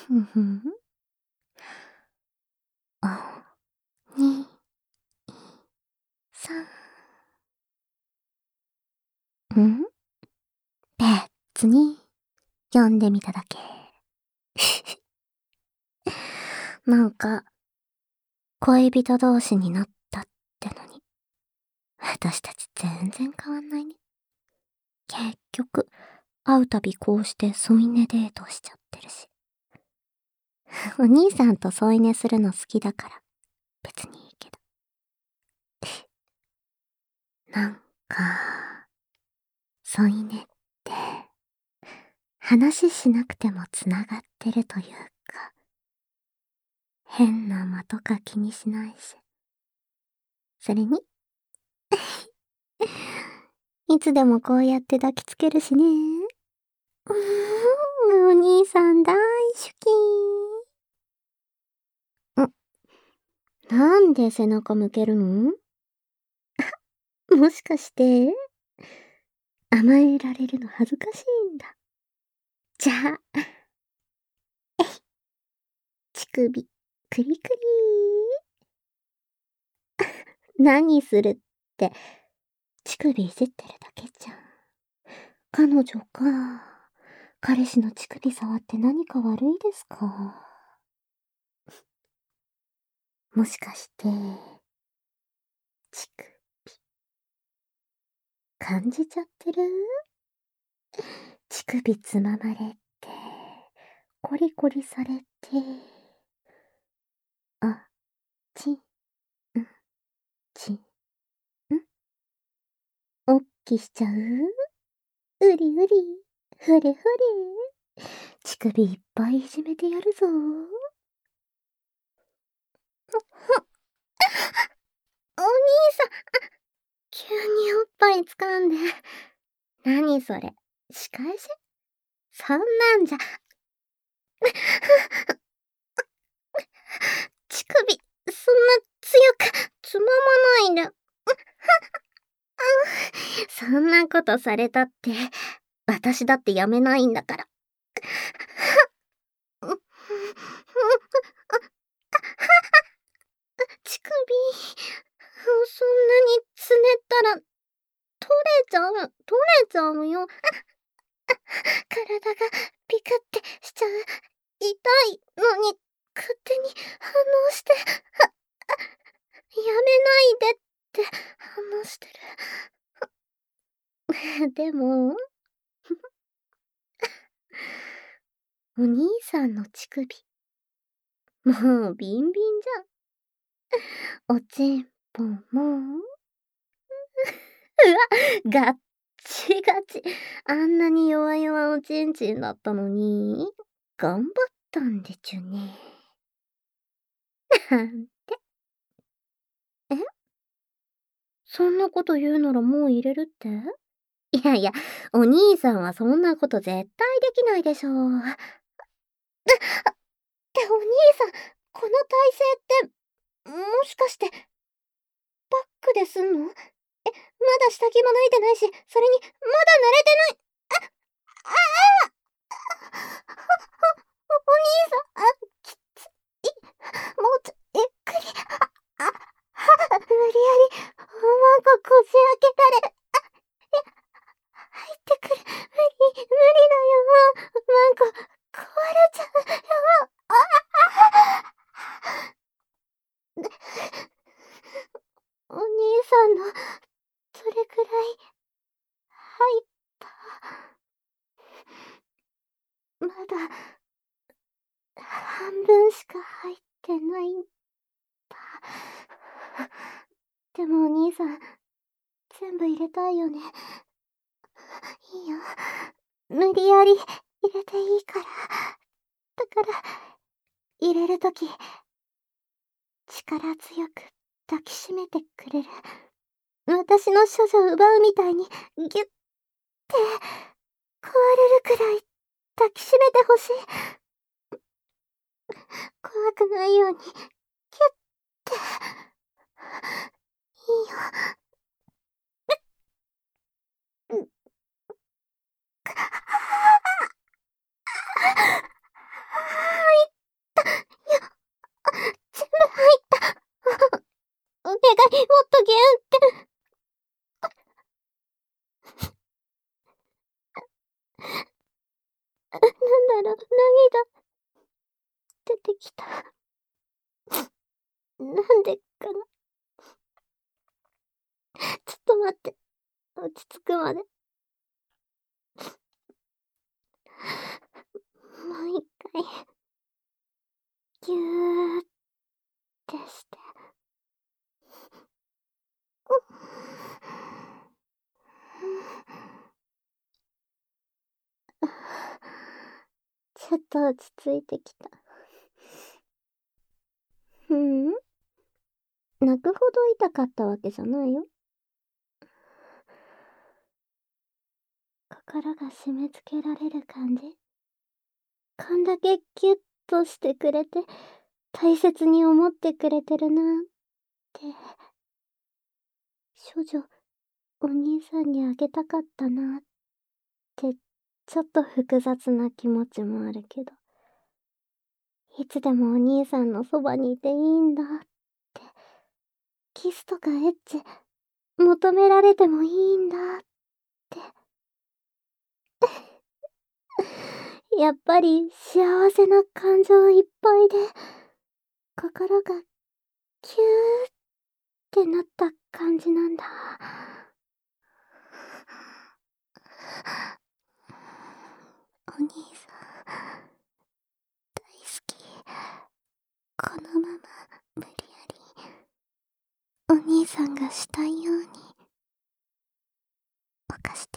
ふふん。あ、2、3。別に、読んでみただけ。なんか、恋人同士になったってのに、私たち全然変わんないね。結局、会うたびこうして添い寝デートしちゃってるし。お兄さんと添い寝するの好きだから、別にいいけど。なんか、添い寝って、話しなくても繋がってるというか、変な間とか気にしないし。それに、いつでもこうやって抱きつけるしね。お兄さん大好き。なんで背中向けるの？もしかして、甘えられるの恥ずかしいんだ。じゃあ、乳首、クリクリ。何するって、乳首いじってるだけじゃん。彼女か。彼氏の乳首触って何か悪いですか？もしかして、乳首、感じちゃってる？乳首つままれて、コリコリされて、あ、ち、ん、ち、ん、おっきしちゃう？うりうり、ふれふれ。乳首いっぱいいじめてやるぞ。お兄さん、急におっぱい掴んで。何それ、仕返し？そんなんじゃ。乳首、そんな強くつままないで。そんなことされたって、私だってやめないんだから。乳首、そんなにつねったら、取れちゃうよ。体がピクってしちゃう。痛いのに、勝手に反応して、やめないでって反応してる。でも、お兄さんの乳首、もうビンビンじゃん。おちんぽも、うわ、ガッチガチ。あんなに弱々おちんちんだったのに、頑張ったんでちゅね。なんて。え？そんなこと言うならもう入れるって？いやいや、お兄さんはそんなこと絶対できないでしょう。ってお兄さん、この体勢って、もしかして、バックですんの？まだ下着も脱いでないし、それに、まだ濡れてない。ああお兄さん、きつい。もうゆっくり。無理やり、マンコこじ開けたれ。入ってくる。無理だよ。マンコ、壊れちゃうよ。お兄さんの、それくらい、入った。まだ、半分しか入ってないんだ。でもお兄さん、全部入れたいよね。いいよ。無理やり入れていいから。だから、入れるとき、力強く抱きしめてくれる。私の処女を奪うみたいに、ギュッて、壊れるくらい抱きしめてほしい。怖くないように、ギュッて。いいよ。痛涙出てきた。なんでかな。ちょっと待って。落ち着くまで。もう一回、ぎゅーってして。ちょっと落ち着いてきた。泣くほど痛かったわけじゃないよ。心が締め付けられる感じ。こんだけギュッとしてくれて、大切に思ってくれてるなって。少女、お兄さんにあげたかったなって、ちょっと複雑な気持ちもあるけど。いつでもお兄さんのそばにいていいんだって。キスとかエッチ、求められてもいいんだって。やっぱり幸せな感情いっぱいで、心がキューってなった感じなんだ。お兄さん、大好き。このまま無理やり、お兄さんがしたいように、犯して。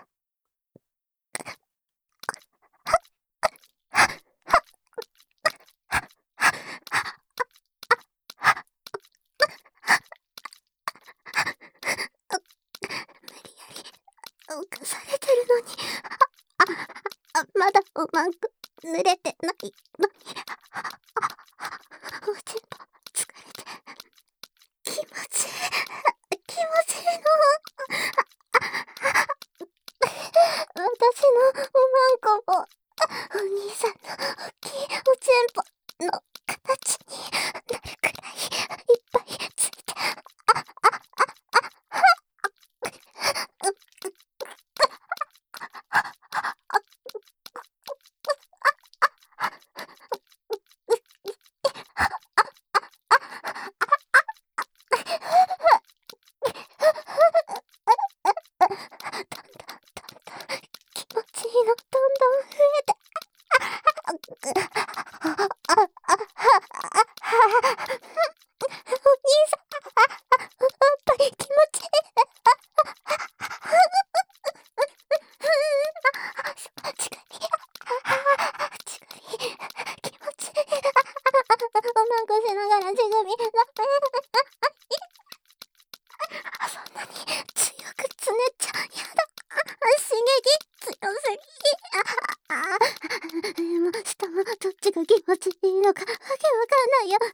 犯されてるのに、まだうまく濡れてないのに、おちんぽ疲れて、気持ちいい、気持ちいいの。私のおまんこも、お兄さんの大きいおちんぽの形になるくらいいっぱいついて、気持ちいいのどんどん増えて、お兄さん、おっぱい気持ちいい。近い、気持ちいい。おまんこしながら乳首、そんなに強くつねっちゃやだ。刺激強すぎ。上も下もどっちが気持ちいいのかわけわかんないよ。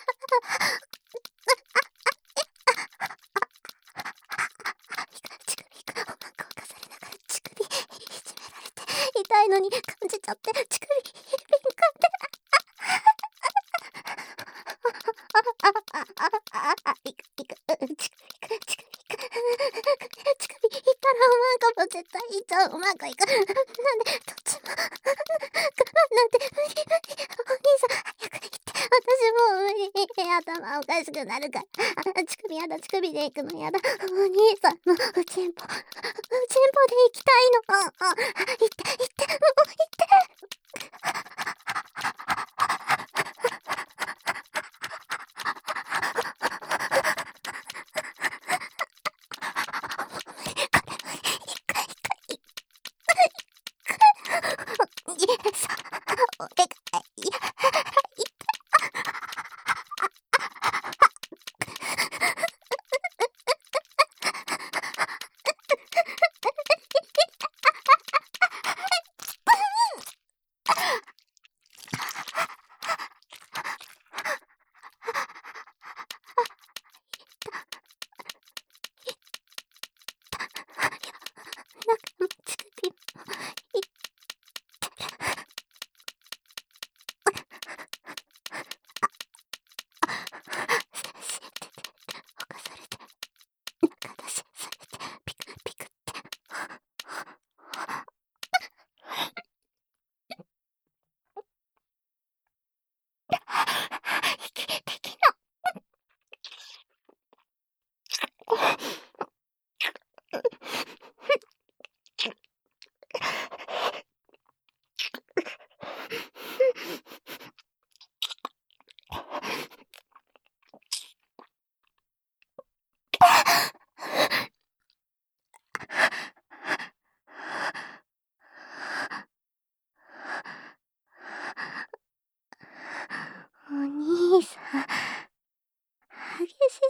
乳首、おまんこ犯されながら乳首いじめられて、痛いのに感じちゃって乳首敏感で。乳首いったらおまんこも絶対いっちゃう。おまんこいく。なんでどっちもなんて無理無理。お兄さん早く行って。私もう無理。頭おかしくなるから。乳首やだ、乳首で行くのやだ。お兄さんのおちんぽで行きたいの。行って行って、もう行って。さあ、お願い。中も乳首も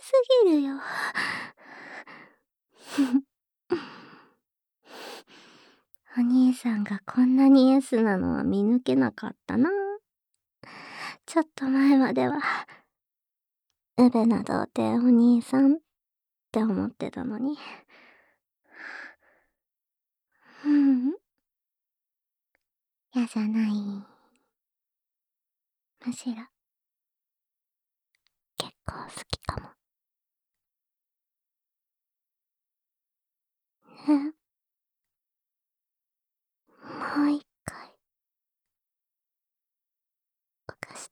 すぎるよ。お兄さんがこんなに S なのは見抜けなかったな。ちょっと前までは、うべな童貞お兄さんって思ってたのに。うん。嫌じゃない。むしろ、結構好きかも。もう一回、犯して。